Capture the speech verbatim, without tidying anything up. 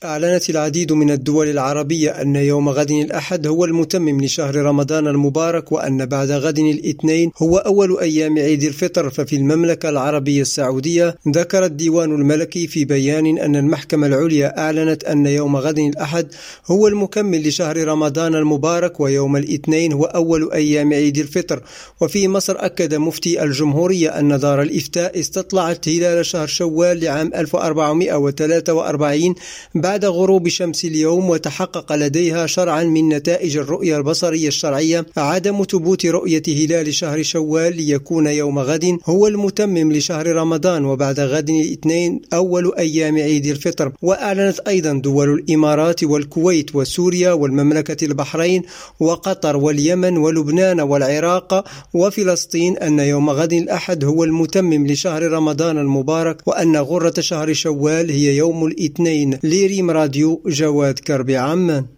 أعلنت العديد من الدول العربية أن يوم غد الأحد هو المتمم لشهر رمضان المبارك، وأن بعد غد الاثنين هو أول أيام عيد الفطر. ففي المملكة العربية السعودية ذكر الديوان الملكي في بيان أن المحكمة العليا أعلنت أن يوم غد الأحد هو المكمل لشهر رمضان المبارك، ويوم الاثنين هو أول أيام عيد الفطر. وفي مصر أكد مفتي الجمهورية أن دار الإفتاء استطلعت هلال شهر شوال لعام ألف وأربعمائة وثلاثة وأربعين بعد غروب شمس اليوم، وتحقق لديها شرعا من نتائج الرؤية البصرية الشرعية عدم ثبوت رؤية هلال شهر شوال ليكون يوم غد هو المتمم لشهر رمضان، وبعد غد الاثنين أول أيام عيد الفطر. وأعلنت أيضا دول الإمارات والكويت وسوريا والمملكة البحرين وقطر واليمن ولبنان والعراق وفلسطين أن يوم غد الأحد هو المتمم لشهر رمضان المبارك، وأن غرة شهر شوال هي يوم الاثنين. لريم راديو، جواد كربي، عمان.